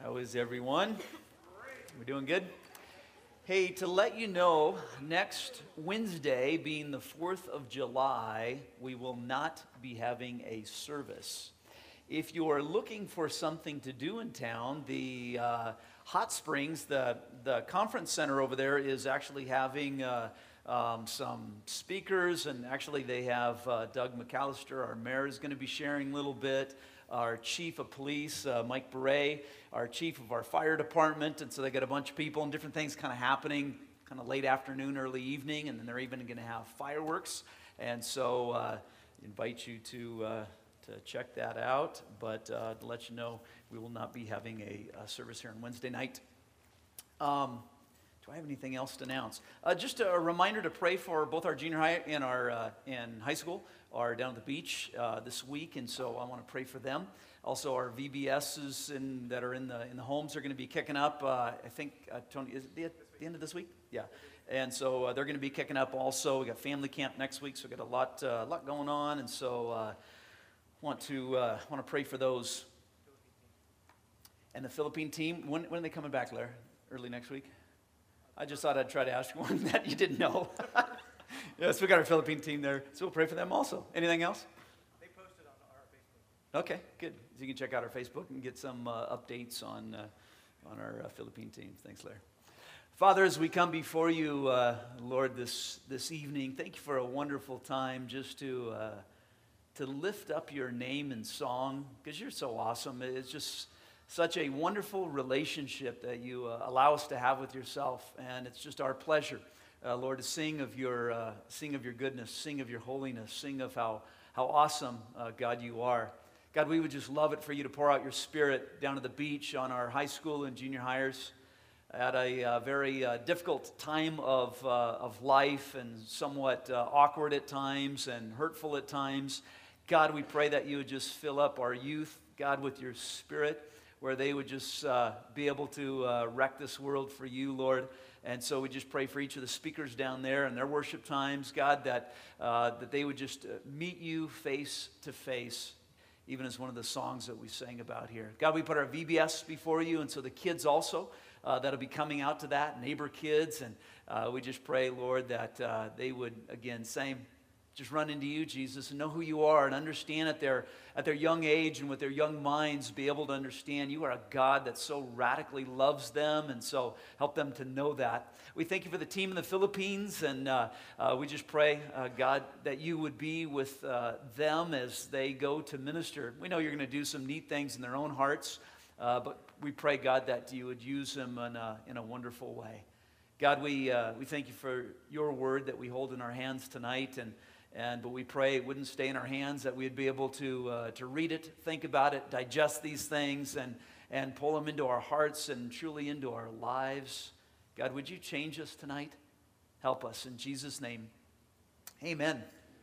How is everyone? We doing good? Hey, to let you know, next Wednesday, being the 4th of July, we will not be having a service. If you are looking for something to do in town, the Hot Springs, the conference center over there is actually having some speakers, and actually they have Doug McAllister, our mayor, is going to be sharing a little bit. Our chief of police, Mike Beret, our chief of our fire department, and so they got a bunch of people and different things kind of happening, kind of late afternoon, early evening, and then they're even going to have fireworks, and so invite you to check that out, but to let you know, we will not be having a service here on Wednesday night. Do I have anything else to announce? Just a reminder to pray for both our junior high and our and high school are down at the beach this week, and so I want to pray for them. Also, our VBSs that are in the homes are going to be kicking up. I think Tony, is it the end of this week? Yeah, and so they're going to be kicking up. Also, we got family camp next week, so we got a lot going on, and so want to pray for those. And the Philippine team, when are they coming back, Larry? Early next week? I just thought I'd try to ask you one that you didn't know. Yes, we got our Philippine team there, so we'll pray for them also. Anything else? They posted on our Facebook. Okay, good. So you can check out our Facebook and get some updates on our Philippine team. Thanks, Larry. Father, as we come before you, Lord, this evening, thank you for a wonderful time just to lift up your name in song, because you're so awesome. It's just such a wonderful relationship that you allow us to have with yourself, and it's just our pleasure, Lord, to sing of your goodness, sing of your holiness, sing of how awesome, God, you are. God, we would just love it for you to pour out your Spirit down at the beach on our high school and junior hires at a very difficult time of life, and somewhat awkward at times and hurtful at times. God, we pray that you would just fill up our youth, God, with your Spirit, where they would just be able to wreck this world for you, Lord. And so we just pray for each of the speakers down there and their worship times, God, that they would just meet you face to face, even as one of the songs that we sang about here. God, we put our VBS before you, and so the kids also that'll be coming out to that, neighbor kids, and we just pray, Lord, that they would, again, just run into you, Jesus, and know who you are, and understand at their young age and with their young minds, be able to understand you are a God that so radically loves them, and so help them to know that. We thank you for the team in the Philippines, and we just pray, God, that you would be with them as they go to minister. We know you're going to do some neat things in their own hearts, but we pray, God, that you would use them in a wonderful way. God, we thank you for your word that we hold in our hands tonight, but we pray it wouldn't stay in our hands, that we'd be able to read it, think about it, digest these things, and pull them into our hearts and truly into our lives. God, would you change us tonight? Help us. In Jesus' name, amen.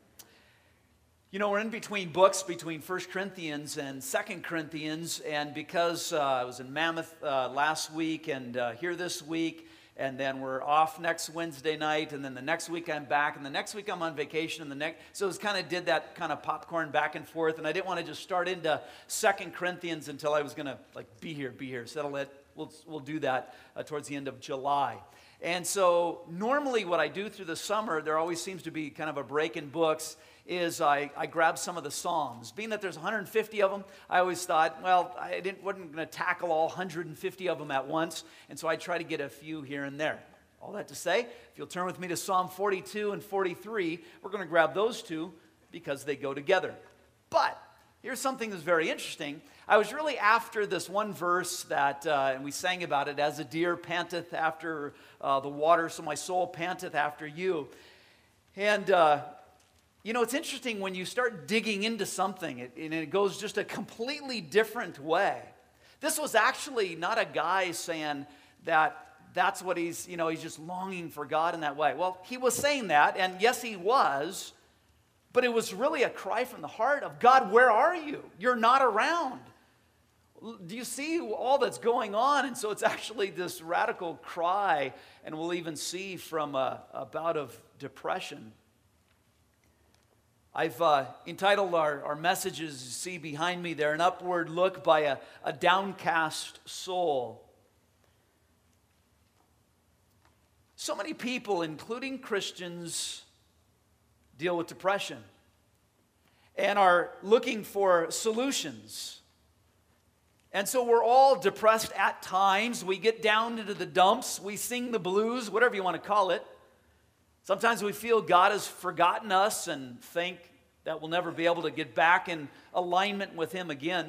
You know, we're in between books, between 1 Corinthians and 2 Corinthians, and because I was in Mammoth last week and here this week, and then we're off next Wednesday night, and then the next week I'm back, and the next week I'm on vacation, so it kind of did that kind of popcorn back and forth, and I didn't want to just start into 2 Corinthians until I was going to be here. So we'll do that towards the end of July. And so normally what I do through the summer, there always seems to be kind of a break in books, is I grab some of the Psalms. Being that there's 150 of them, I always thought, well, wasn't going to tackle all 150 of them at once, and so I try to get a few here and there. All that to say, if you'll turn with me to Psalm 42 and 43, we're going to grab those two because they go together. But here's something that's very interesting. I was really after this one verse that, and we sang about it, as a deer panteth after the water, so my soul panteth after you. And you know, it's interesting when you start digging into something, and it goes just a completely different way. This was actually not a guy saying that's what he's just longing for God in that way. Well, he was saying that, and yes, he was, but it was really a cry from the heart of, God, where are you? You're not around. Do you see all that's going on? And so it's actually this radical cry, and we'll even see from a bout of depression. I've entitled our messages, you see behind me there, An Upward Look by a Downcast Soul. So many people, including Christians, deal with depression and are looking for solutions. And so we're all depressed at times. We get down into the dumps. We sing the blues, whatever you want to call it. Sometimes we feel God has forgotten us and think that we'll never be able to get back in alignment with Him again.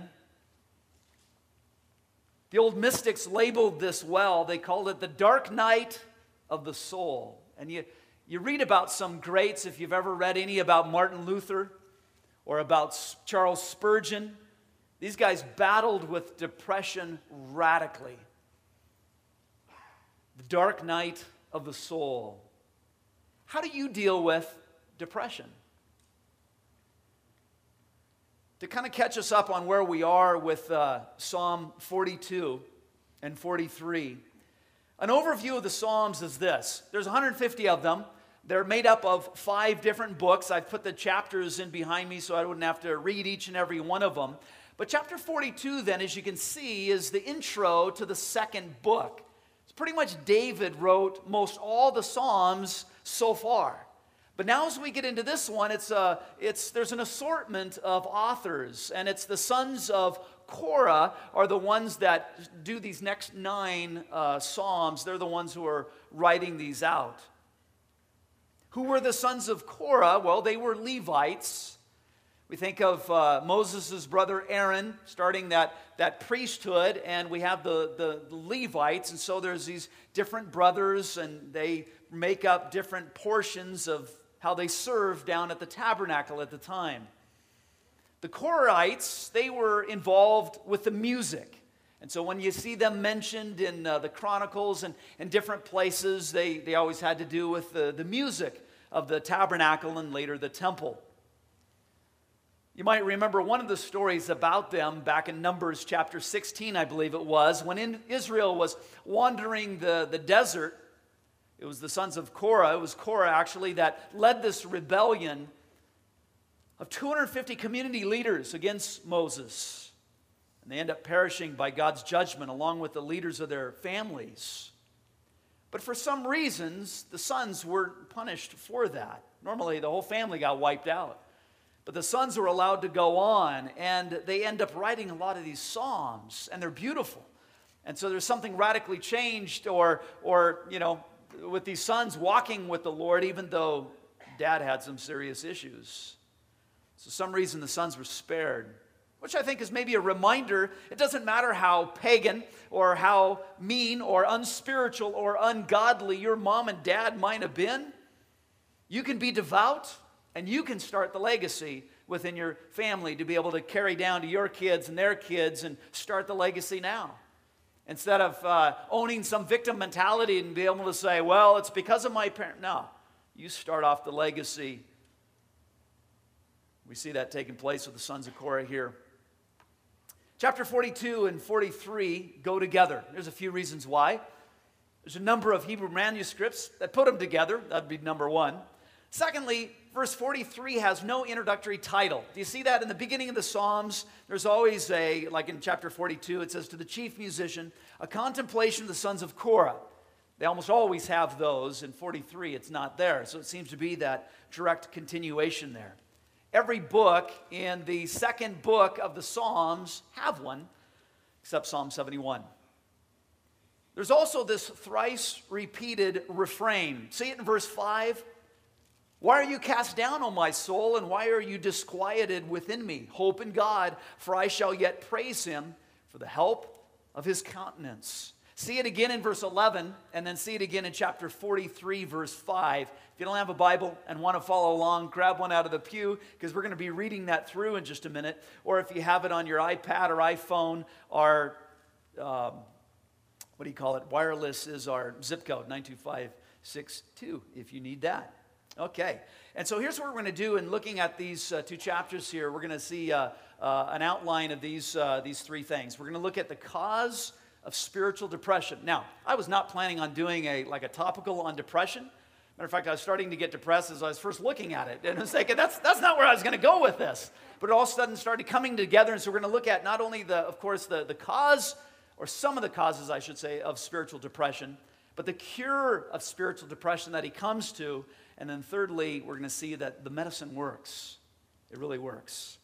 The old mystics labeled this well. They called it the dark night of the soul. And you read about some greats, if you've ever read any about Martin Luther or about Charles Spurgeon. These guys battled with depression radically. The dark night of the soul. How do you deal with depression? To kind of catch us up on where we are with Psalm 42 and 43, an overview of the Psalms is this. There's 150 of them. They're made up of 5 different books. I've put the chapters in behind me so I wouldn't have to read each and every one of them. But chapter 42 then, as you can see, is the intro to the second book. It's pretty much David wrote most all the Psalms so far. But now as we get into this one, there's an assortment of authors, and it's the sons of Korah are the ones that do these next 9 Psalms. They're the ones who are writing these out. Who were the sons of Korah? Well, they were Levites. We think of Moses' brother Aaron starting that priesthood, and we have the Levites, and so there's these different brothers, and they make up different portions of how they served down at the tabernacle at the time. The Korahites, they were involved with the music. And so when you see them mentioned in the Chronicles and different places, they always had to do with the music of the tabernacle and later the temple. You might remember one of the stories about them back in Numbers chapter 16, I believe it was, when Israel was wandering the desert. It was the sons of Korah, it was Korah actually, that led this rebellion of 250 community leaders against Moses. And they end up perishing by God's judgment along with the leaders of their families. But for some reasons, the sons weren't punished for that. Normally, the whole family got wiped out. But the sons were allowed to go on, and they end up writing a lot of these psalms, and they're beautiful. And so there's something radically changed, or with these sons walking with the Lord, even though dad had some serious issues. So for some reason, the sons were spared, which I think is maybe a reminder. It doesn't matter how pagan or how mean or unspiritual or ungodly your mom and dad might have been. You can be devout, and you can start the legacy within your family to be able to carry down to your kids and their kids and start the legacy now. Instead of owning some victim mentality and be able to say, well, it's because of my parent. No, you start off the legacy. We see that taking place with the sons of Korah here. Chapter 42 and 43 go together. There's a few reasons why. There's a number of Hebrew manuscripts that put them together. That'd be number one. Secondly, verse 43 has no introductory title. Do you see that in the beginning of the Psalms? There's always like in chapter 42, it says, to the chief musician, a contemplation of the sons of Korah. They almost always have those. In 43, it's not there. So it seems to be that direct continuation there. Every book in the second book of the Psalms have one, except Psalm 71. There's also this thrice repeated refrain. See it in verse 5? Why are you cast down, O my soul, and why are you disquieted within me? Hope in God, for I shall yet praise him for the help of his countenance. See it again in verse 11, and then see it again in chapter 43, verse 5. If you don't have a Bible and want to follow along, grab one out of the pew, because we're going to be reading that through in just a minute. Or if you have it on your iPad or iPhone, our, wireless is our zip code, 92562, if you need that. Okay, and so here's what we're going to do in looking at these 2 chapters here. We're going to see an outline of these 3 things. We're going to look at the cause of spiritual depression. Now, I was not planning on doing a topical on depression, Matter of fact, I was starting to get depressed as I was first looking at it. And I was thinking, that's not where I was going to go with this. But it all of a sudden started coming together. And so we're going to look at not only, of course, the cause, or some of the causes, I should say, of spiritual depression, but the cure of spiritual depression that he comes to. And then thirdly, we're going to see that the medicine works. It really works.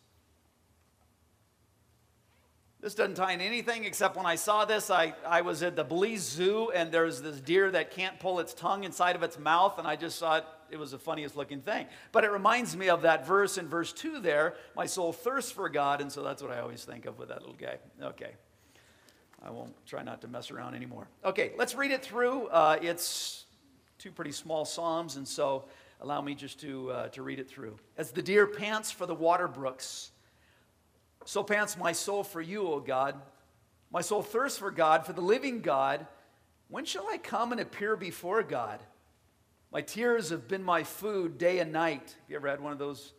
This doesn't tie in anything except when I saw this, I was at the Belize Zoo, and there's this deer that can't pull its tongue inside of its mouth, and I just thought it was the funniest looking thing. But it reminds me of that verse in verse 2 there, my soul thirsts for God, and so that's what I always think of with that little guy. Okay, I won't try not to mess around anymore. Okay, let's read it through. It's two pretty small psalms, and so allow me just to read it through. As the deer pants for the water brooks, so pants my soul for you, O God. My soul thirsts for God, for the living God. When shall I come and appear before God? My tears have been my food day and night. Have you ever had one of those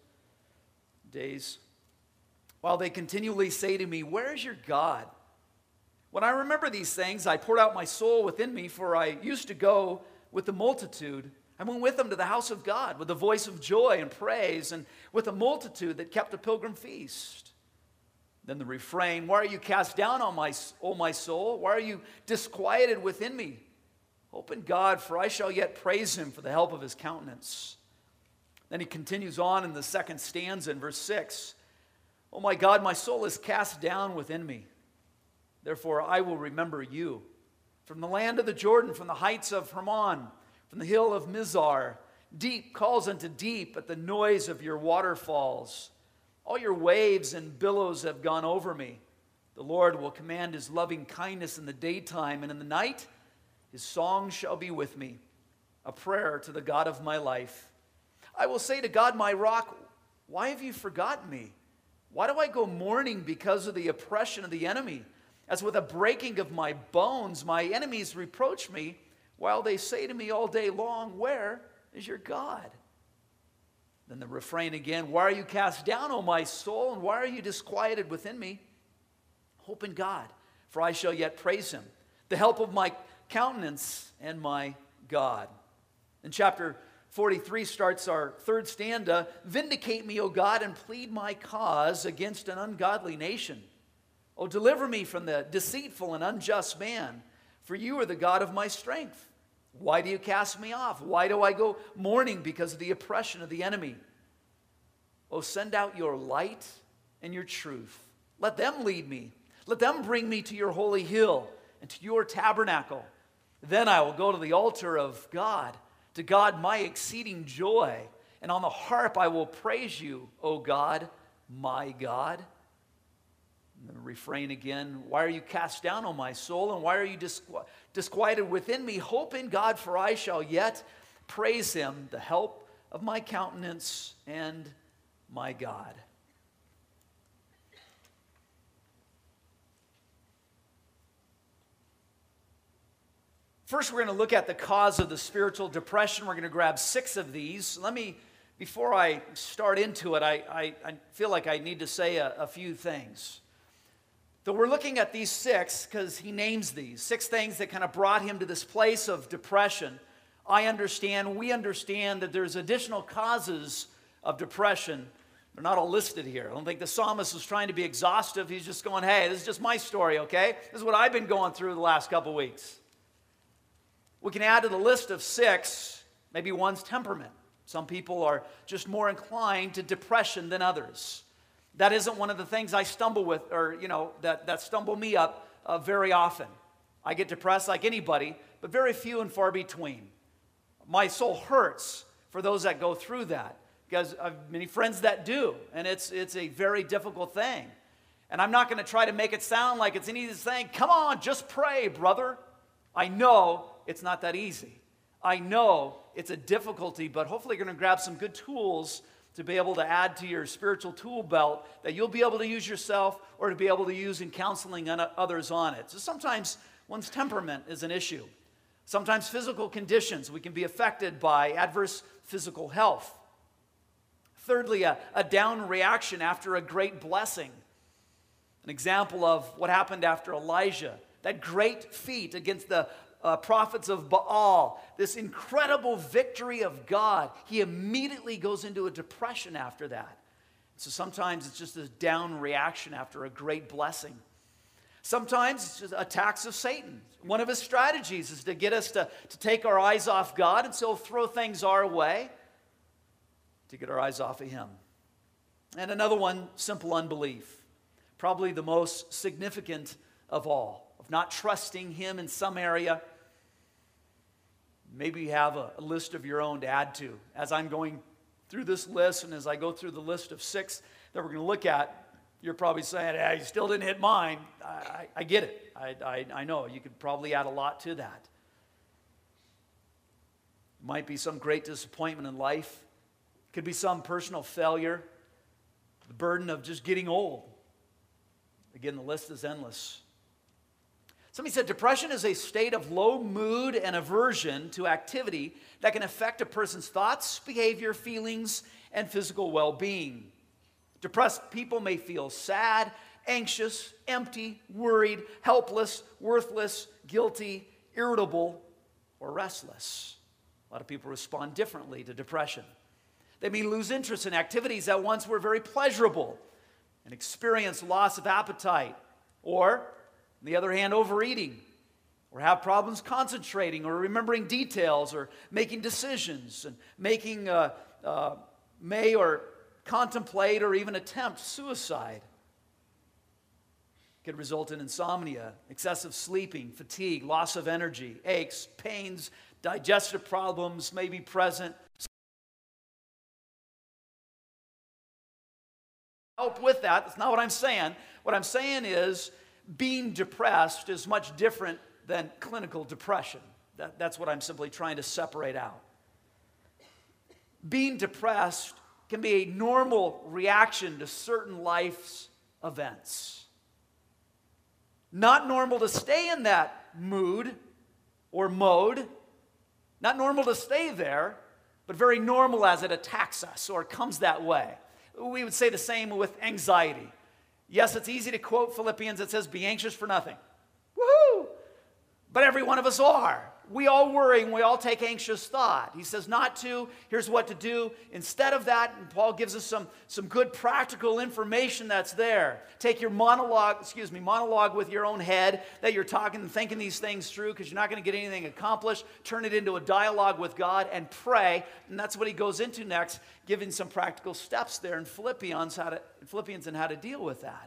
days? While they continually say to me, where is your God? When I remember these things, I poured out my soul within me, for I used to go with the multitude. I went with them to the house of God with a voice of joy and praise, and with a multitude that kept a pilgrim feast. Then the refrain, why are you cast down, O my soul? Why are you disquieted within me? Hope in God, for I shall yet praise him for the help of his countenance. Then he continues on in the second stanza in verse 6. Oh my God, my soul is cast down within me. Therefore I will remember you. From the land of the Jordan, from the heights of Hermon, from the hill of Mizar, deep calls unto deep at the noise of your waterfalls. All your waves and billows have gone over me. The Lord will command his loving kindness in the daytime, and in the night his song shall be with me, a prayer to the God of my life. I will say to God, my rock, why have you forgotten me? Why do I go mourning because of the oppression of the enemy? As with a breaking of my bones, my enemies reproach me, while they say to me all day long, where is your God? Then the refrain again, why are you cast down, O my soul, and why are you disquieted within me? Hope in God, for I shall yet praise him, the help of my countenance and my God. In chapter 43 starts our third stanza, vindicate me, O God, and plead my cause against an ungodly nation. O deliver me from the deceitful and unjust man, for you are the God of my strength. Why do you cast me off? Why do I go mourning because of the oppression of the enemy? Oh, send out your light and your truth. Let them lead me. Let them bring me to your holy hill and to your tabernacle. Then I will go to the altar of God, to God my exceeding joy. And on the harp I will praise you, O God, my God. And the refrain again, why are you cast down, O my soul, and why are you disquieted within me? Hope in God, for I shall yet praise him, the help of my countenance and my God. First, we're going to look at the cause of the spiritual depression. We're going to grab 6 of these. Before I start into it, I feel like I need to say a few things. So we're looking at these 6 because he names these 6 things that kind of brought him to this place of depression. We understand that there's additional causes of depression. They're not all listed here. I don't think the psalmist was trying to be exhaustive. He's just going, hey, this is just my story, okay? This is what I've been going through the last couple weeks. We can add to the list of 6, maybe one's temperament. Some people are just more inclined to depression than others. That isn't one of the things I stumble with, or, that stumble me up very often. I get depressed like anybody, but very few and far between. My soul hurts for those that go through that, because I have many friends that do, and it's a very difficult thing. And I'm not going to try to make it sound like it's an easy thing. Come on, just pray, brother. I know it's not that easy. I know it's a difficulty, but hopefully you're going to grab some good tools to be able to add to your spiritual tool belt that you'll be able to use yourself or to be able to use in counseling others on it. So sometimes one's temperament is an issue. Sometimes physical conditions, we can be affected by adverse physical health. Thirdly, a down reaction after a great blessing. An example of what happened after Elijah, that great feat against the prophets of Baal, this incredible victory of God, he immediately goes into a depression after that. So sometimes it's just a down reaction after a great blessing. Sometimes it's just attacks of Satan. One of his strategies is to get us to take our eyes off God, and so he'll throw things our way to get our eyes off of him. And another one, simple unbelief. Probably the most significant of all, of not trusting him in some area. Maybe you have a list of your own to add to. As I'm going through this list, and as I go through the list of 6 that we're going to look at, you're probably saying, hey, you still didn't hit mine. I get it. I know. You could probably add a lot to that. It might be some great disappointment in life. It could be some personal failure. The burden of just getting old. Again, the list is endless. Somebody said depression is a state of low mood and aversion to activity that can affect a person's thoughts, behavior, feelings, and physical well-being. Depressed people may feel sad, anxious, empty, worried, helpless, worthless, guilty, irritable, or restless. A lot of people respond differently to depression. They may lose interest in activities that once were very pleasurable and experience loss of appetite, or, on the other hand, overeating, or have problems concentrating or remembering details or making decisions, and may or contemplate or even attempt suicide. It could result in insomnia, excessive sleeping, fatigue, loss of energy, aches, pains, digestive problems may be present. Help with that. That's not what I'm saying. What I'm saying is being depressed is much different than clinical depression. That's what I'm simply trying to separate out. Being depressed can be a normal reaction to certain life's events. Not normal to stay in that mood or mode. Not normal to stay there, but very normal as it attacks us or comes that way. We would say the same with anxiety. Yes, it's easy to quote Philippians that says, be anxious for nothing. Woohoo! But every one of us are. We all worry and we all take anxious thought. He says not to. Here's what to do. Instead of that, and Paul gives us some good practical information that's there. Take your monologue with your own head that you're talking and thinking these things through because you're not going to get anything accomplished. Turn it into a dialogue with God and pray. And that's what he goes into next, giving some practical steps there in Philippians and how to deal with that.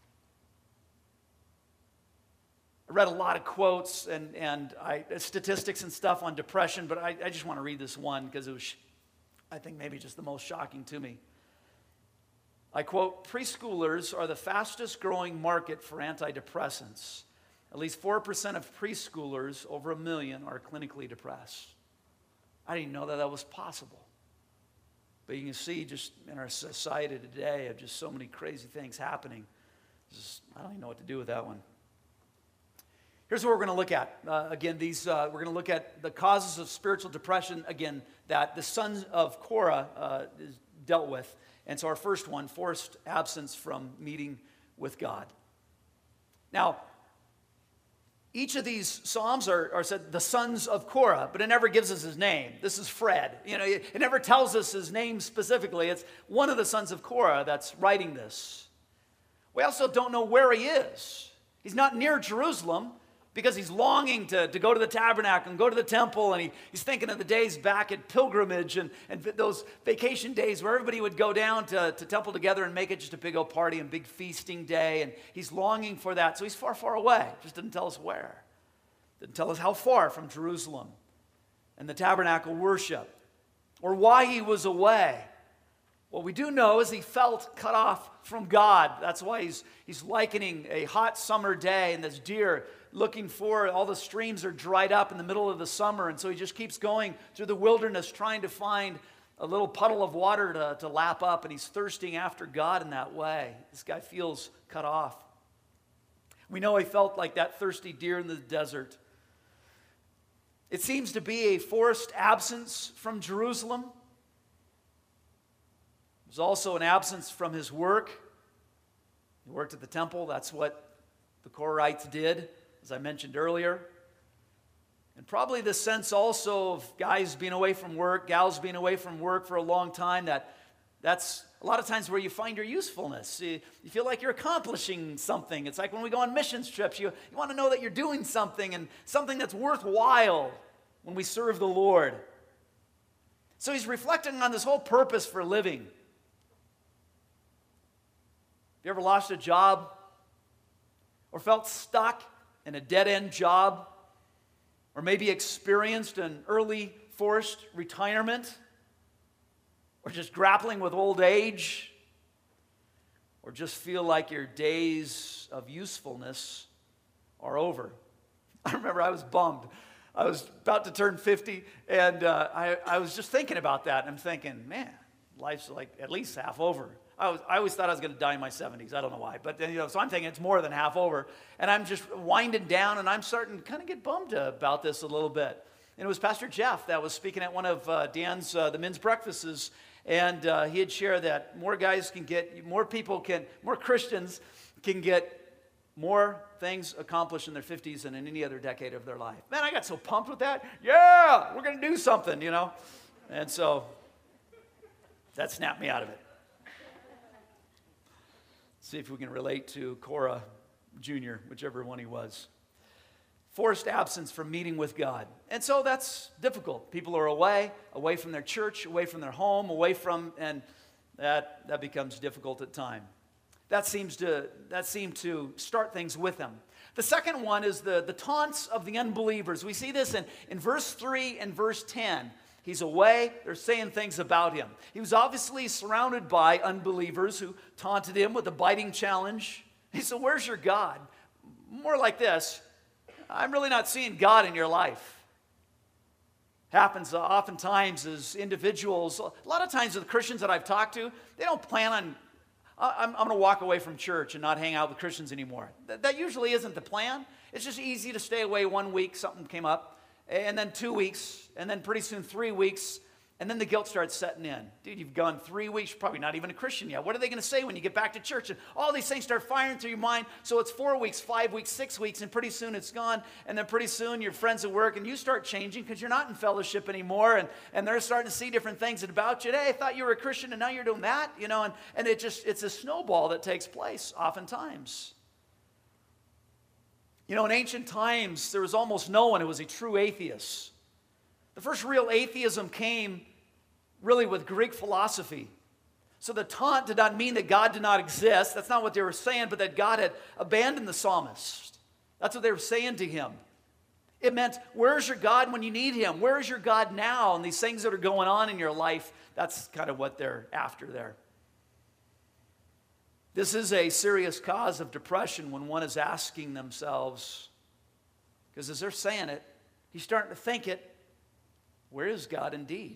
I read a lot of quotes and statistics and stuff on depression, but I just want to read this one because it was, I think, maybe just the most shocking to me. I quote, preschoolers are the fastest growing market for antidepressants. At least 4% of preschoolers, over 1 million, are clinically depressed. I didn't know that was possible. But you can see just in our society today of just so many crazy things happening. I don't even know what to do with that one. Here's what we're going to look at. We're going to look at the causes of spiritual depression, again, that the sons of Korah dealt with. And so our first one, forced absence from meeting with God. Now, each of these psalms are said the sons of Korah, but it never gives us his name. This is Fred. It never tells us his name specifically. It's one of the sons of Korah that's writing this. We also don't know where he is. He's not near Jerusalem, because he's longing to go to the tabernacle and go to the temple, and he's thinking of the days back at pilgrimage and those vacation days where everybody would go down to temple together and make it just a big old party and big feasting day, and he's longing for that. So he's far, far away. Just didn't tell us where. Didn't tell us how far from Jerusalem and the tabernacle worship or why he was away. What we do know is he felt cut off from God. That's why he's likening a hot summer day and this deer looking for, all the streams are dried up in the middle of the summer, and so he just keeps going through the wilderness trying to find a little puddle of water to lap up, and he's thirsting after God in that way. This guy feels cut off. We know he felt like that thirsty deer in the desert. It seems to be a forced absence from Jerusalem. There's also an absence from his work. He worked at the temple. That's what the Korahites did, as I mentioned earlier. And probably the sense also of guys being away from work, gals being away from work for a long time, that's a lot of times where you find your usefulness. You feel like you're accomplishing something. It's like when we go on missions trips, you want to know that you're doing something and something that's worthwhile when we serve the Lord. So he's reflecting on this whole purpose for living. Have you ever lost a job or felt stuck in a dead-end job or maybe experienced an early forced retirement or just grappling with old age or just feel like your days of usefulness are over? I remember I was bummed. I was about to turn 50, and I was just thinking about that. And I'm thinking, man, life's like at least half over. I always thought I was going to die in my 70s. I don't know why. But so I'm thinking it's more than half over. And I'm just winding down, and I'm starting to kind of get bummed about this a little bit. And it was Pastor Jeff that was speaking at one of Dan's, the men's breakfasts. And he had shared that more Christians can get more things accomplished in their 50s than in any other decade of their life. Man, I got so pumped with that. Yeah, we're going to do something, And so that snapped me out of it. See if we can relate to Cora Jr., whichever one he was. Forced absence from meeting with God. And so that's difficult. People are away from their church, away from their home, and that becomes difficult at times. That seemed to start things with him. The second one is the taunts of the unbelievers. We see this in verse 3 and verse 10. He's away. They're saying things about him. He was obviously surrounded by unbelievers who taunted him with a biting challenge. He said, "Where's your God?" More like this: "I'm really not seeing God in your life." Happens oftentimes as individuals. A lot of times with Christians that I've talked to, they don't plan on, I'm going to walk away from church and not hang out with Christians anymore. That usually isn't the plan. It's just easy to stay away 1 week, something came up, and then 2 weeks, and then pretty soon 3 weeks, and then the guilt starts setting in. Dude, you've gone 3 weeks, you're probably not even a Christian yet. What are they going to say when you get back to church? And all these things start firing through your mind. So it's 4 weeks, 5 weeks, 6 weeks, and pretty soon it's gone. And then pretty soon your friends at work, and you start changing because you're not in fellowship anymore. And they're starting to see different things about you. Hey, I thought you were a Christian, and now you're doing that. And it's a snowball that takes place oftentimes. In ancient times, there was almost no one who was a true atheist. The first real atheism came really with Greek philosophy. So the taunt did not mean that God did not exist. That's not what they were saying, but that God had abandoned the psalmist. That's what they were saying to him. It meant, where's your God when you need him? Where is your God now? And these things that are going on in your life, that's kind of what they're after there. This is a serious cause of depression when one is asking themselves, because as they're saying it, he's starting to think it, where is God indeed?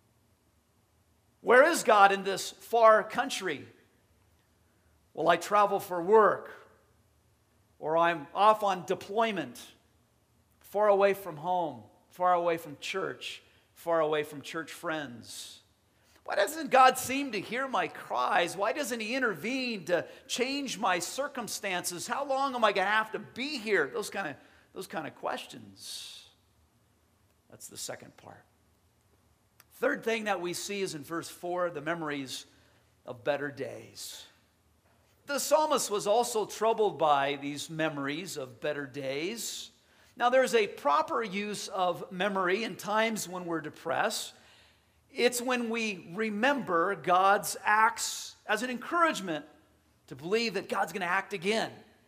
Where is God in this far country? Well, I travel for work, or I'm off on deployment, far away from home, far away from church, far away from church friends. Why doesn't God seem to hear my cries? Why doesn't he intervene to change my circumstances? How long am I going to have to be here? Those kind of questions. That's the second part. Third thing that we see is in verse 4, the memories of better days. The psalmist was also troubled by these memories of better days. Now, there's a proper use of memory in times when we're depressed. It's when we remember God's acts as an encouragement to believe that God's going to act again.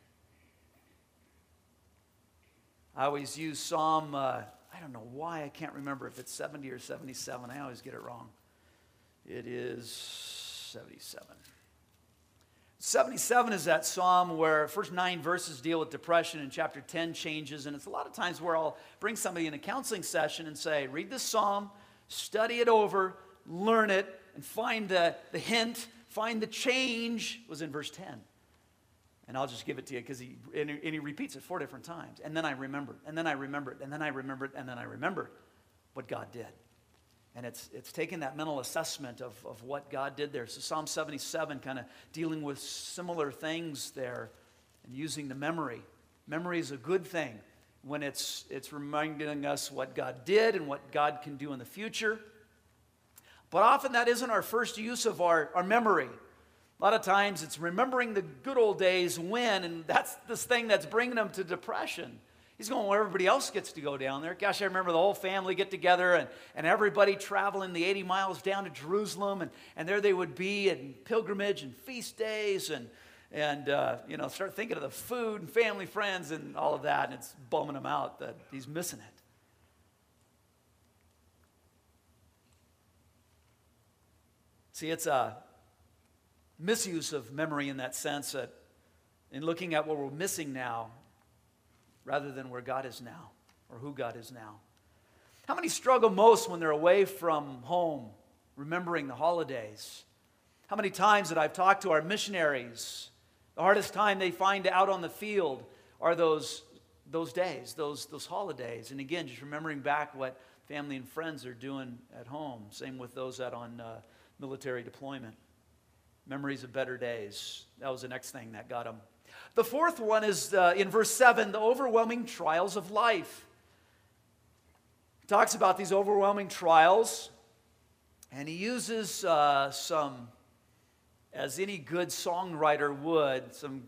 I always use Psalm, I don't know why, I can't remember if it's 70 or 77. I always get it wrong. It is 77. 77 is that psalm where first 9 verses deal with depression and chapter 10 changes. And it's a lot of times where I'll bring somebody in a counseling session and say, read this psalm, study it over, learn it, and find the hint, find the change. It was in verse 10. And I'll just give it to you because he repeats it 4 different times. And then I remember, and then I remember, and then I remember, and then I remember what God did. And it's taking that mental assessment of what God did there. So Psalm 77 kind of dealing with similar things there and using the memory. Memory is a good thing. when it's reminding us what God did and what God can do in the future. But often that isn't our first use of our memory. A lot of times it's remembering the good old days when, and that's this thing that's bringing them to depression. He's going where everybody else gets to go down there. Gosh, I remember the whole family get together and everybody traveling the 80 miles down to Jerusalem, and there they would be in pilgrimage and feast days and start thinking of the food and family, friends, and all of that, and it's bumming him out that he's missing it. See, it's a misuse of memory in that sense, that in looking at what we're missing now, rather than where God is now, or who God is now. How many struggle most when they're away from home, remembering the holidays? How many times that I've talked to our missionaries, the hardest time they find out on the field are those days, those holidays. And again, just remembering back what family and friends are doing at home. Same with those that on military deployment. Memories of better days. That was the next thing that got them. The fourth one is in verse 7, the overwhelming trials of life. He talks about these overwhelming trials, and he uses some, as any good songwriter would, some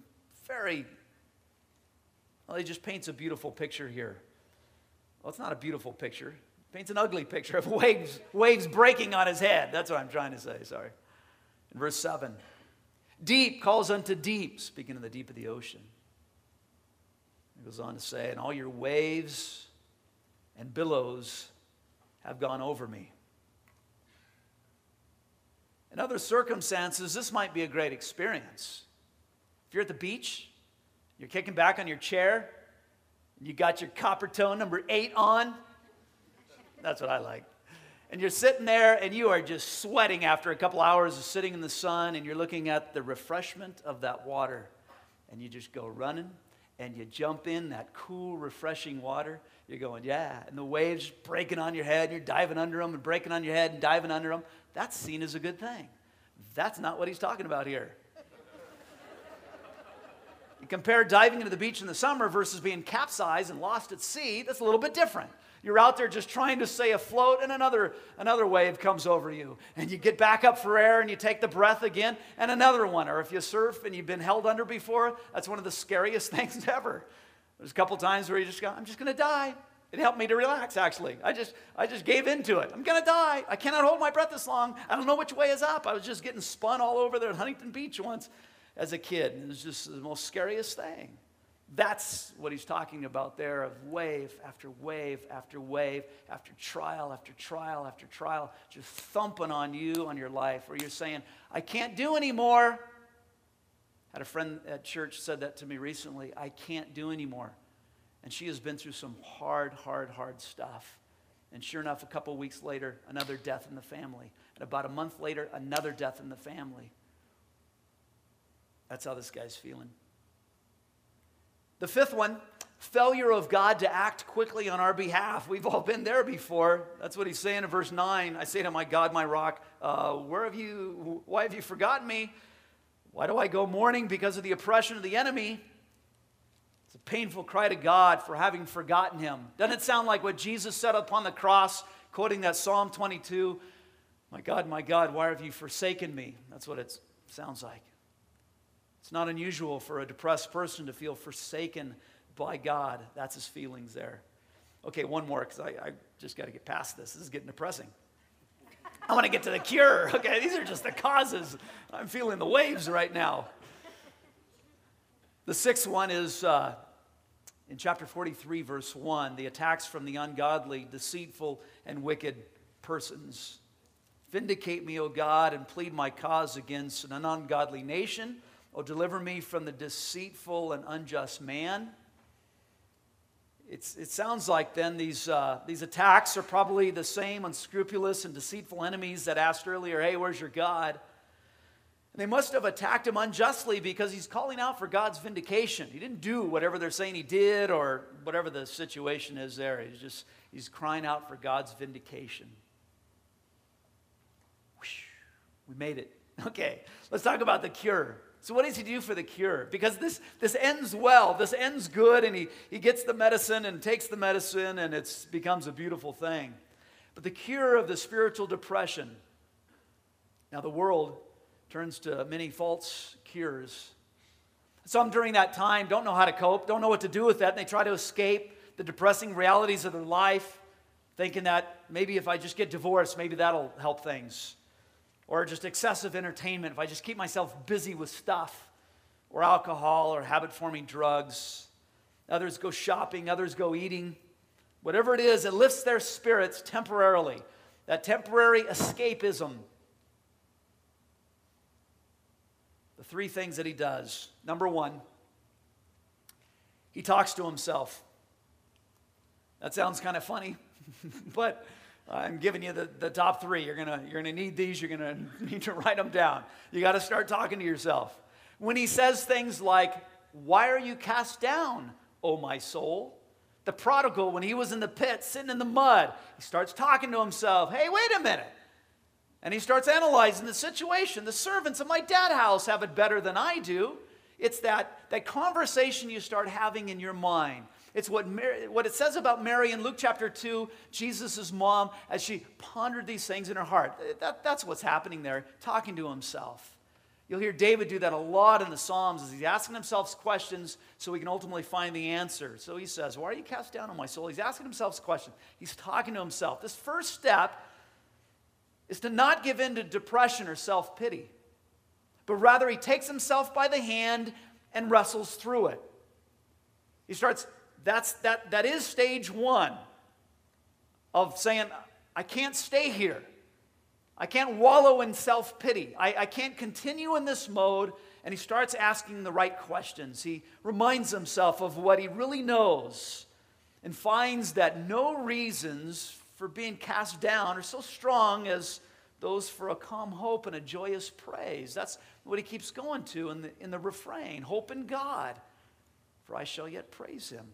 he just paints a beautiful picture here. Well, it's not a beautiful picture. He paints an ugly picture of waves breaking on his head. That's what I'm trying to say, sorry. In verse 7. Deep calls unto deep, speaking of the deep of the ocean. He goes on to say, and all your waves and billows have gone over me. In other circumstances, this might be a great experience. If you're at the beach, you're kicking back on your chair, and you got your copper tone number 8 on. That's what I like. And you're sitting there and you are just sweating after a couple hours of sitting in the sun, and you're looking at the refreshment of that water. And you just go running and you jump in that cool, refreshing water. You're going, yeah. And the waves breaking on your head, and you're diving under them and breaking on your head and diving under them. That's seen as a good thing. That's not what he's talking about here. You compare diving into the beach in the summer versus being capsized and lost at sea, that's a little bit different. You're out there just trying to stay afloat, and another wave comes over you. And you get back up for air, and you take the breath again, and another one. Or if you surf and you've been held under before, that's one of the scariest things ever. There's a couple times where you just go, I'm just going to die. It helped me to relax, actually. I just gave into it. I'm going to die. I cannot hold my breath this long. I don't know which way is up. I was just getting spun all over there at Huntington Beach once as a kid. And it was just the most scariest thing. That's what he's talking about there, of wave after wave after wave, after trial after trial after trial, just thumping on you, on your life, where you're saying, I can't do anymore. Had a friend at church said that to me recently, I can't do anymore. And she has been through some hard stuff. And sure enough, a couple weeks later, another death in the family. And about a month later, another death in the family. That's how this guy's feeling. The fifth one, failure of God to act quickly on our behalf. We've all been there before. That's what he's saying in verse 9. I say to my God, my rock, why have you forgotten me? Why do I go mourning because of the oppression of the enemy? It's a painful cry to God for having forgotten him. Doesn't it sound like what Jesus said upon the cross, quoting that Psalm 22? My God, why have you forsaken me? That's what it sounds like. It's not unusual for a depressed person to feel forsaken by God. That's his feelings there. Okay, one more, because I just got to get past this. This is getting depressing. I want to get to the cure. Okay, these are just the causes. I'm feeling the waves right now. The sixth one is in chapter 43, verse 1, the attacks from the ungodly, deceitful, and wicked persons. Vindicate me, O God, and plead my cause against an ungodly nation. O deliver me from the deceitful and unjust man. It sounds like then these attacks are probably the same unscrupulous and deceitful enemies that asked earlier, hey, where's your God? And they must have attacked him unjustly because he's calling out for God's vindication. He didn't do whatever they're saying he did or whatever the situation is there. He's crying out for God's vindication. We made it. Okay, let's talk about the cure. So what does he do for the cure? Because this ends well, this ends good, and he gets the medicine and takes the medicine, and it becomes a beautiful thing. But the cure of the spiritual depression, now the world turns to many false cures. Some during that time don't know how to cope, don't know what to do with that, and they try to escape the depressing realities of their life, thinking that maybe if I just get divorced, maybe that'll help things. Or just excessive entertainment, if I just keep myself busy with stuff, or alcohol, or habit-forming drugs. Others go shopping, others go eating. Whatever it is, it lifts their spirits temporarily. That temporary escapism. The three things that he does. Number one, he talks to himself. That sounds kind of funny, but I'm giving you the top three. You're gonna need these. You're gonna need to write them down. You got to start talking to yourself. When he says things like, "Why are you cast down, O my soul?" The prodigal, when he was in the pit, sitting in the mud, he starts talking to himself. Hey, wait a minute. And he starts analyzing the situation. The servants of my dad's house have it better than I do. It's that conversation you start having in your mind. It's what it says about Mary in Luke chapter 2, Jesus' mom, as she pondered these things in her heart. That's what's happening there, talking to himself. You'll hear David do that a lot in the Psalms as he's asking himself questions so he can ultimately find the answer. So he says, "Why are you cast down on my soul?" He's asking himself questions. He's talking to himself. This first step is to not give in to depression or self-pity, but rather he takes himself by the hand and wrestles through it. He starts, that is stage one of saying, I can't stay here. I can't wallow in self-pity. I can't continue in this mode. And he starts asking the right questions. He reminds himself of what he really knows and finds that no reasons for being cast down are so strong as those for a calm hope and a joyous praise. That's what he keeps going to in the refrain. Hope in God, for I shall yet praise him.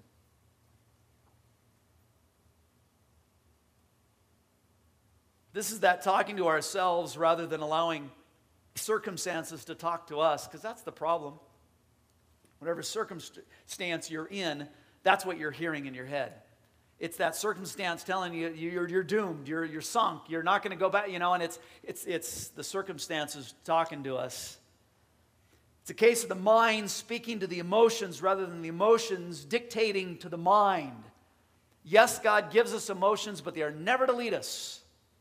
This is that talking to ourselves rather than allowing circumstances to talk to us, because that's the problem. Whatever circumstance you're in, that's what you're hearing in your head. It's that circumstance telling you you're doomed, you're sunk, you're not going to go back, and it's the circumstances talking to us. It's a case of the mind speaking to the emotions rather than the emotions dictating to the mind. Yes, God gives us emotions, but they are never to lead us.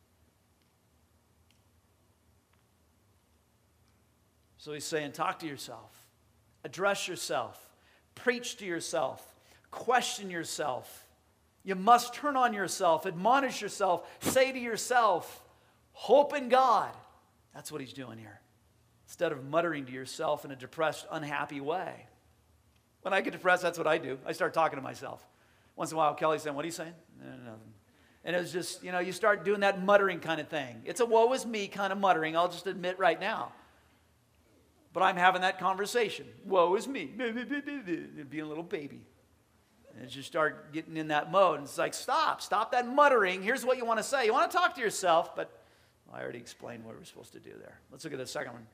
So he's saying, talk to yourself, address yourself, preach to yourself, question yourself. You must turn on yourself, admonish yourself, say to yourself, hope in God. That's what he's doing here. Instead of muttering to yourself in a depressed, unhappy way. When I get depressed, that's what I do. I start talking to myself. Once in a while, Kelly's saying, "What are you saying?" Nothing. And it's just, you start doing that muttering kind of thing. It's a woe is me kind of muttering, I'll just admit right now. But I'm having that conversation. Woe is me. Being a little baby. And as you start getting in that mode, and it's like, stop that muttering. Here's what you want to say. You want to talk to yourself, but I already explained what we're supposed to do there. Let's look at the second one.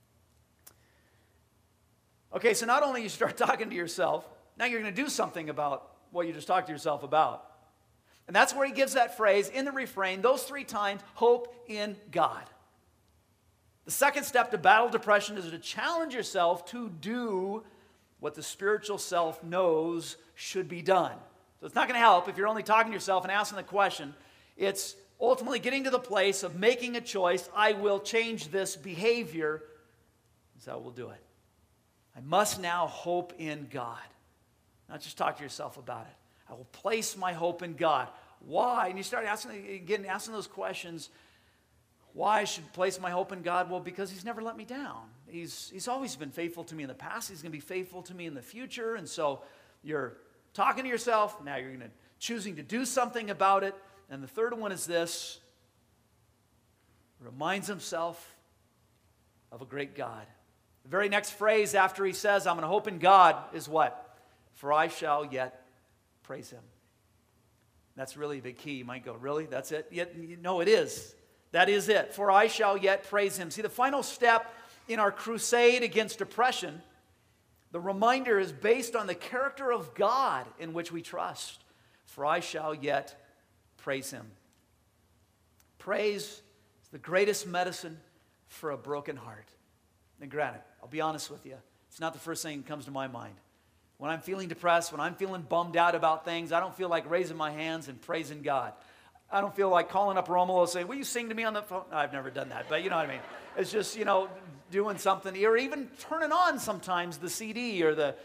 Okay, so not only you start talking to yourself, now you're going to do something about what you just talked to yourself about. And that's where he gives that phrase in the refrain, those 3 times, hope in God. The second step to battle depression is to challenge yourself to do what the spiritual self knows should be done. So it's not going to help if you're only talking to yourself and asking the question. It's ultimately getting to the place of making a choice. I will change this behavior. That's how we'll do it. I must now hope in God. Not just talk to yourself about it. I will place my hope in God. Why? And you start asking those questions. Why I should place my hope in God? Well, because he's never let me down. He's always been faithful to me in the past. He's going to be faithful to me in the future. And so you're talking to yourself. Now you're choosing to do something about it. And the third one is this. Reminds himself of a great God. The very next phrase after he says, I'm going to hope in God, is what? For I shall yet praise him. That's really the key. You might go, really? That's it? Yet, no, it is. That is it. For I shall yet praise him. See, the final step in our crusade against depression, the reminder is based on the character of God in which we trust. For I shall yet praise him. Praise is the greatest medicine for a broken heart. And granted, I'll be honest with you, it's not the first thing that comes to my mind. When I'm feeling depressed, when I'm feeling bummed out about things, I don't feel like raising my hands and praising God. I don't feel like calling up Romulo saying, will you sing to me on the phone? No, I've never done that, but you know what I mean. It's just, doing something, or even turning on sometimes the CD or the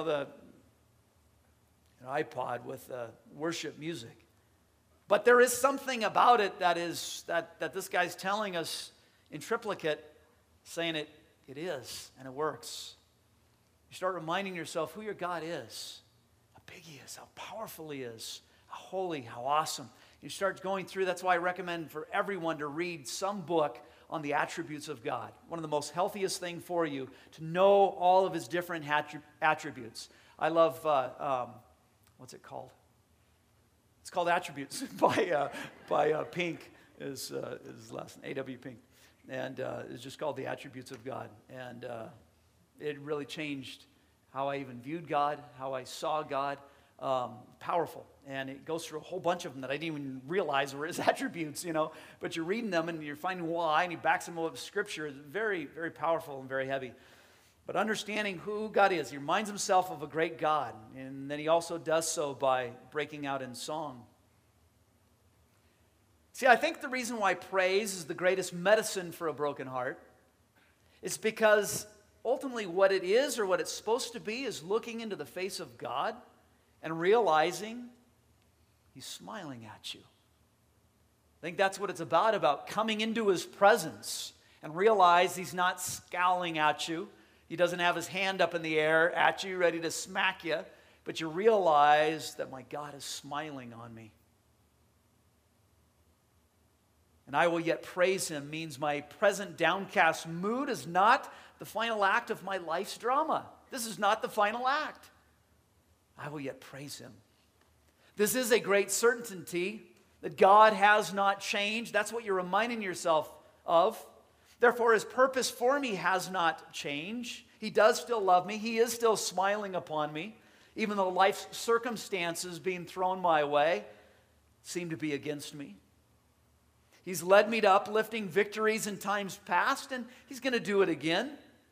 iPod with worship music. But there is something about it that this guy's telling us in triplicate, saying it is, and it works. You start reminding yourself who your God is, how big he is, how powerful he is, how holy, how awesome. You start going through, that's why I recommend for everyone to read some book on the attributes of God. One of the most healthiest things for you, to know all of his different attributes. I love, what's it called? It's called Attributes by Pink, is his last name, A.W. Pink. And it's just called The Attributes of God. And it really changed how I even viewed God, how I saw God. Powerful. And it goes through a whole bunch of them that I didn't even realize were his attributes, But you're reading them and you're finding why, and he backs them up with Scripture. It's very, very powerful and very heavy. But understanding who God is, he reminds himself of a great God. And then he also does so by breaking out in song. See, I think the reason why praise is the greatest medicine for a broken heart is because ultimately what it is, or what it's supposed to be, is looking into the face of God and realizing he's smiling at you. I think that's what it's about coming into his presence and realize he's not scowling at you. He doesn't have his hand up in the air at you, ready to smack you, but you realize that my God is smiling on me. And I will yet praise him means my present downcast mood is not the final act of my life's drama. This is not the final act. I will yet praise him. This is a great certainty that God has not changed. That's what you're reminding yourself of. Therefore, his purpose for me has not changed. He does still love me. He is still smiling upon me, even though life's circumstances being thrown my way seem to be against me. He's led me to uplifting victories in times past, and he's going to do it again.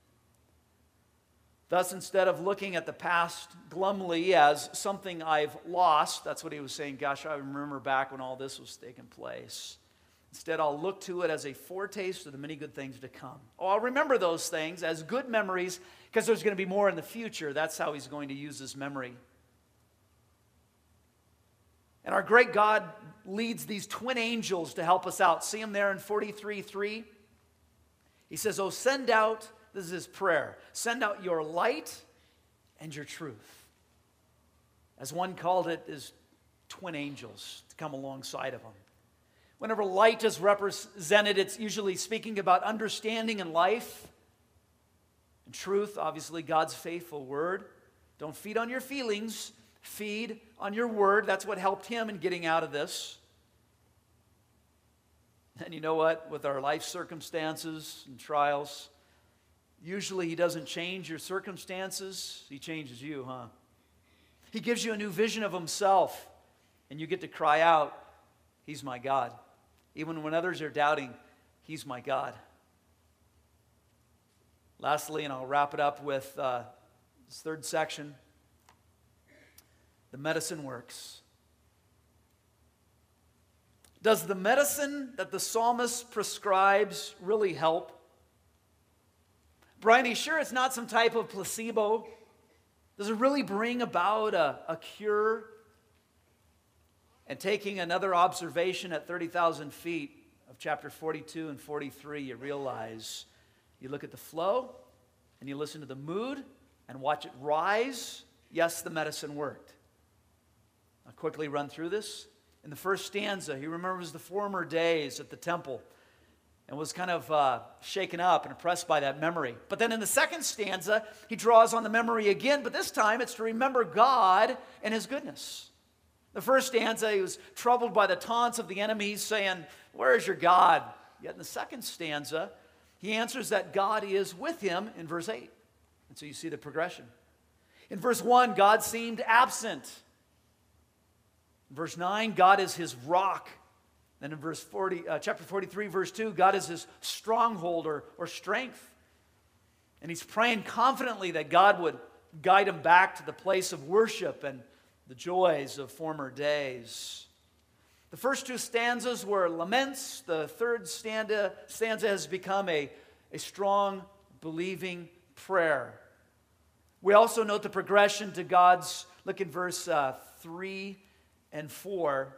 Thus, instead of looking at the past glumly as something I've lost, that's what he was saying, gosh, I remember back when all this was taking place. Instead, I'll look to it as a foretaste of the many good things to come. Oh, I'll remember those things as good memories because there's going to be more in the future. That's how he's going to use this memory. And our great God leads these twin angels to help us out. See them there in 43:3? He says, oh, send out, this is his prayer, send out your light and your truth. As one called it, is twin angels to come alongside of him. Whenever light is represented, it's usually speaking about understanding and life. And truth, obviously, God's faithful word. Don't feed on your feelings. Feed on your word. That's what helped him in getting out of this. And you know what? With our life circumstances and trials, usually he doesn't change your circumstances. He changes you, huh? He gives you a new vision of himself. And you get to cry out, he's my God. Even when others are doubting, he's my God. Lastly, and I'll wrap it up with this third section, the medicine works. Does the medicine that the psalmist prescribes really help? Brian, are you sure it's not some type of placebo? Does it really bring about a cure? And taking another observation at 30,000 feet of chapter 42 and 43, you realize, you look at the flow, and you listen to the mood, and watch it rise. Yes, the medicine worked. I'll quickly run through this. In the first stanza, he remembers the former days at the temple and was kind of shaken up and impressed by that memory. But then in the second stanza, he draws on the memory again, but this time it's to remember God and his goodness. The first stanza, he was troubled by the taunts of the enemies, saying, where is your God? Yet in the second stanza, He answers that God is with him in verse 8. And so you see the progression. In verse 1, God seemed absent. In verse 9, God is his rock. Then in chapter 43, verse 2, God is his stronghold or strength. And he's praying confidently that God would guide him back to the place of worship and the joys of former days. The first two stanzas were laments. The third stanza has become a strong, believing prayer. We also note the progression to God's, look in verse 3 and 4.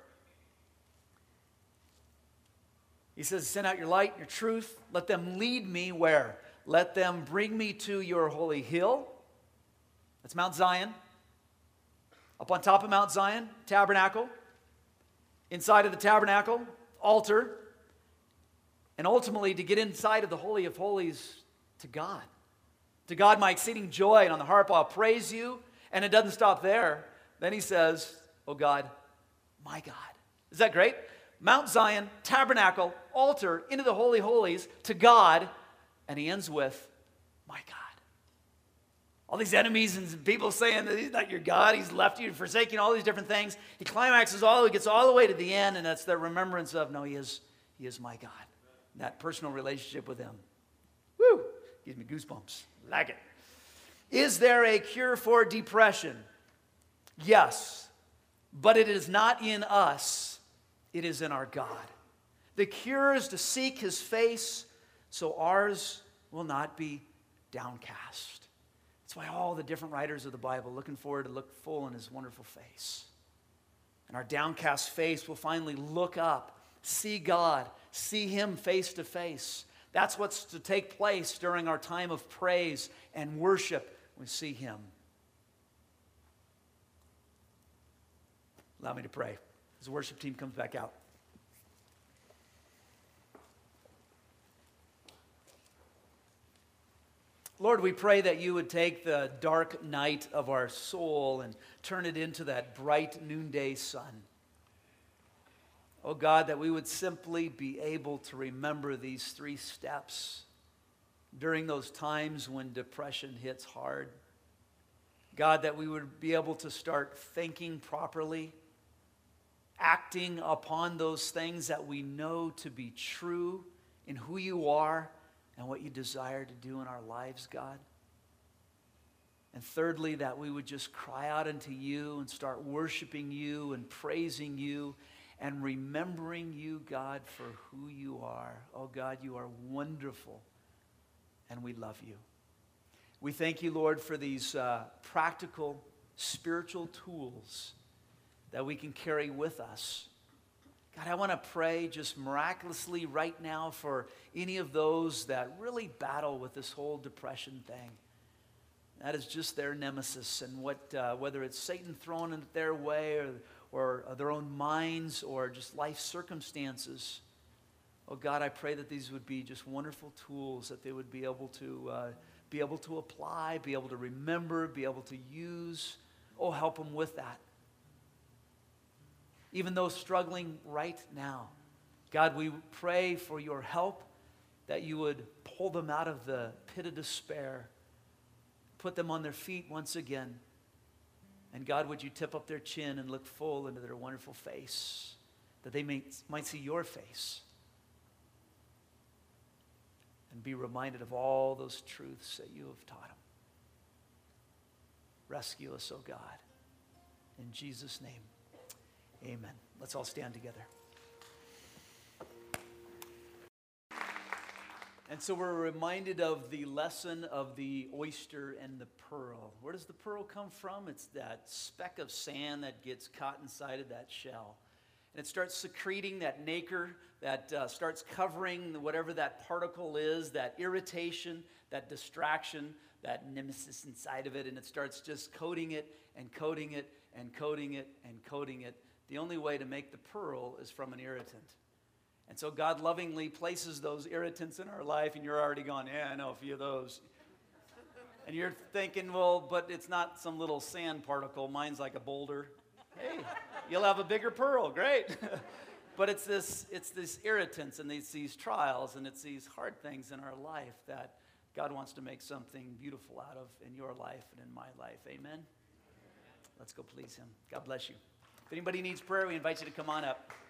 He says, send out your light and your truth. Let them lead me where? Let them bring me to your holy hill. That's Mount Zion. Up on top of Mount Zion, tabernacle. Inside of the tabernacle, altar. And ultimately, to get inside of the Holy of Holies, to God. To God, my exceeding joy, and on the harp I'll praise you. And it doesn't stop there. Then he says, oh God, my God. Is that great? Mount Zion, tabernacle, altar, into the Holy Holies, to God. And he ends with, my God. All these enemies and people saying that he's not your God, he's left you, forsaking all these different things. He climaxes he gets all the way to the end, and that's the remembrance of, no, he is my God. That personal relationship with him. Woo! Gives me goosebumps. Like it. Is there a cure for depression? Yes. But it is not in us. It is in our God. The cure is to seek his face so ours will not be downcast. That's why all the different writers of the Bible looking forward to look full in his wonderful face. And our downcast face will finally look up, see God, see him face to face. That's what's to take place during our time of praise and worship. We see him. Allow me to pray as the worship team comes back out. Lord, we pray that you would take the dark night of our soul and turn it into that bright noonday sun. Oh God, that we would simply be able to remember these 3 steps during those times when depression hits hard. God, that we would be able to start thinking properly, acting upon those things that we know to be true in who you are and what you desire to do in our lives, God. And thirdly, that we would just cry out unto you and start worshiping you and praising you and remembering you, God, for who you are. Oh, God, you are wonderful, and we love you. We thank you, Lord, for these practical spiritual tools that we can carry with us. God, I want to pray just miraculously right now for any of those that really battle with this whole depression thing. That is just their nemesis, and whether it's Satan throwing it their way or their own minds or just life circumstances. Oh God, I pray that these would be just wonderful tools that they would be able to apply, be able to remember, be able to use. Oh, help them with that. Even those struggling right now. God, we pray for your help, that you would pull them out of the pit of despair, put them on their feet once again. And God, would you tip up their chin and look full into their wonderful face, that they might see your face and be reminded of all those truths that you have taught them. Rescue us, oh God. In Jesus' name, amen. Let's all stand together. And so we're reminded of the lesson of the oyster and the pearl. Where does the pearl come from? It's that speck of sand that gets caught inside of that shell. And it starts secreting that nacre that starts covering whatever that particle is, that irritation, that distraction, that nemesis inside of it. And it starts just coating it and coating it and coating it and coating it. The only way to make the pearl is from an irritant. And so God lovingly places those irritants in our life, and you're already going, yeah, I know a few of those. And you're thinking, well, but it's not some little sand particle. Mine's like a boulder. Hey, you'll have a bigger pearl. Great. But it's these irritants and these trials and it's these hard things in our life that God wants to make something beautiful out of in your life and in my life. Amen? Let's go please him. God bless you. If anybody needs prayer, we invite you to come on up.